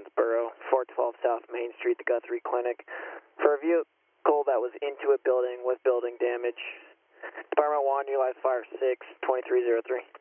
Borough, 412 South Main Street, the Guthrie Clinic, for a vehicle that was into a building with building damage. Department 1, utilize fire 6, 2303.